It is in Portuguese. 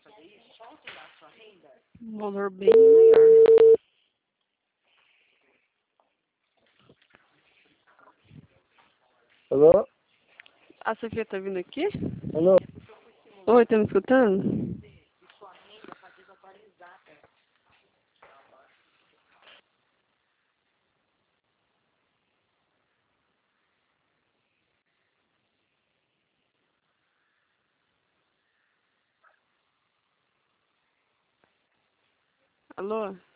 Um valor bem maior. Alô? A Sofia tá vindo aqui? Alô? Oi, tá me escutando? Alô?